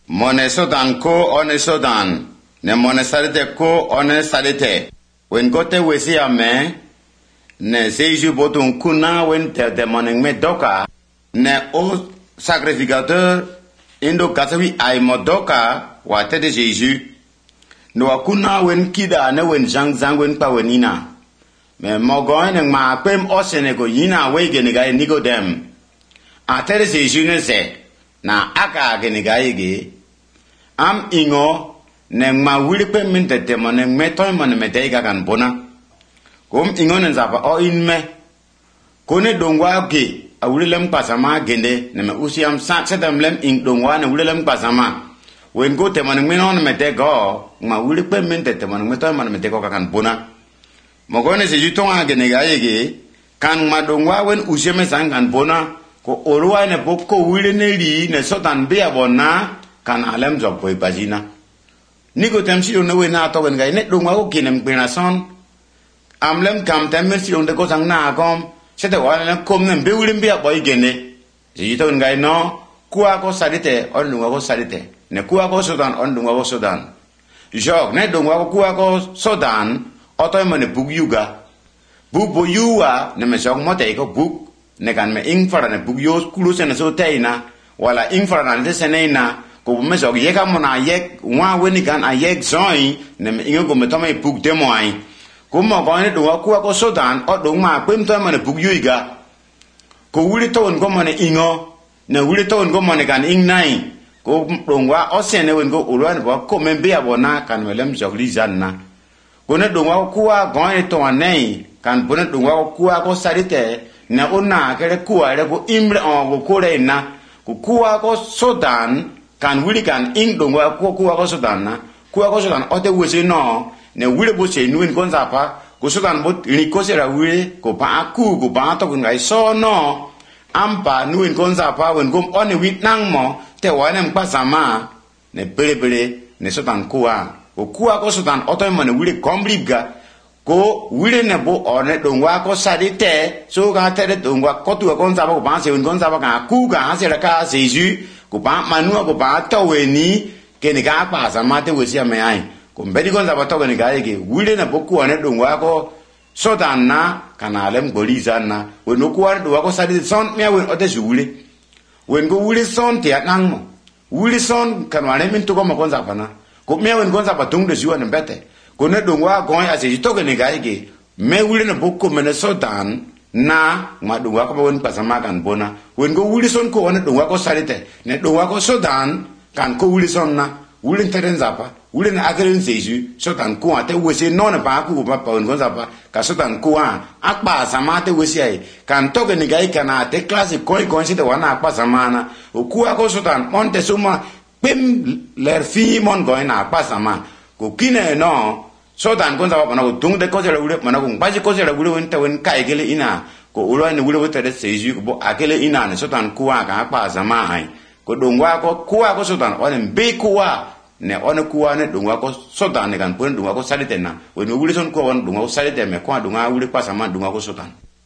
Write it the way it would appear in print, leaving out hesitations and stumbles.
Mone sodan ko one sodan. Ne mone salite ko one salite. Wen kote wesi ame. Ne seju botun kuna wen te moning me doka. Ne o sacrificateur indo kasawi ay modoka wa tete Jésus. No akuna wen kida ne wen jang wen pa wenina. Me mogoy ne ma pem osene go yina we geniga Nicodem. A tete Jésus ne se na aka geniga yege. Am ingo ne ma wili pe min te temone me toy mon me te ga kan bona. Kom ingo ne zapa o in me. Kone dongwa ke a wili lem pasama gende ne me usiam sa setam lem ing dongwa ne wili lem pasama. Wen go temone me non me te go ma wili pe min te temone me toy mon me te go kan bona. Mo go ne se juton a gene ga yege kan ma dongwa wen usiame sang kan bona ko orwa ne poko wili ne li ne sotan be abona. Kan alem job boy bajina niko temsi on we na to ngai net dungwa ko kinem pena son amlem kam temsi on de ko sang na kom se de wa na kom ne be wulim bia boy gene ji to ngai no kuwa ko salite on dungwa ko salite ne kuwa ko Sudan on dungwa ko Sudan jog ne dungwa ko kuwa ko Sudan oto me ne bugyuga bo yuwa ne me jog mote ko bug ne kan me infara ne bugyo kulu se ne so teina wala infara ne se neina ko me so ye ka mona ye wa weni kan a ye join ne me ingo me to me bug de moi ko mo ko ne do ko Sudan o do ma pem to me ne bug yuiga ko wuli to ngo mo ne ingo ne wuli to ngo mo ne kan ing nai ko do wa o se ne wen go ulwan bo ko me be abona kan welem jogli janna ko ne do wa ko wa go ne to anei kan bo ne do wa ko wa ko sarite ne ona kere ko re ko imre o ko re na ko wa ko Sudan kan wuli kan ing dongwa ko Sudan na ko Sudan o te wese no ne wuli bo se nuin kon zapa ko Sudan bo ni ko sera wuli ko pa ku ko ba to ngai so no ampa nuin kon zapa wen gom on wit nang mo te wane mpa sama ne bele ne Sudan ko Sudan o to man wuli kombliga ko wuli ne bo one dongwa ko sadite so ga te dongwa ko tu kon zapa ko ba se wen kon zapa ka ku ga se ra ka Jésus ko ba manua ko ba to we ni ke ni ga pa sa ma te we sia me ai ko mbedi kon za ba to ke ni ga ye ke wile na boku ane dongwa ko Sudan na kanalem goliza na we no ko ane do ko sa di son me we o te wule we go wule son te nang mo wule son kan wane min to ko ma kon za pa na ko me we kon za pa tung de jiwa ne bete ko ne dongwa ko ya se to ke ni ga ye ke me wule na boku me ne Sudan na ma dungwa ko won pasama kan bona wen go wuli son ko wona dungwa ko salite ne dungwa ko Sudan kan ko wuli son na wuli teren zapa wuli na akeren Jésus Sudan ko ate wese non ba ku ba pa won zapa ka Sudan ko akpa sama te wese ai kan to ni gai kana te classe ko si de wana akpa sama na o ku ko Sudan monte suma pem ler fi mon go na akpa sama ko kine no Sudan kon zapa na ko tung de ko jere wule mana ko baji ko jere wule won te won kai gele ina ko ulwa ni wule wote de Jésus bo akele ina ne Sudan kuwa ka pa zama ai ko dongwa ko kuwa ko Sudan on be kuwa ne on kuwa ne dongwa ko Sudan ne kan pon dongwa ko salite na woni wule son ko won dongwa ko salite me ko dongwa wule pa sama dongwa ko Sudan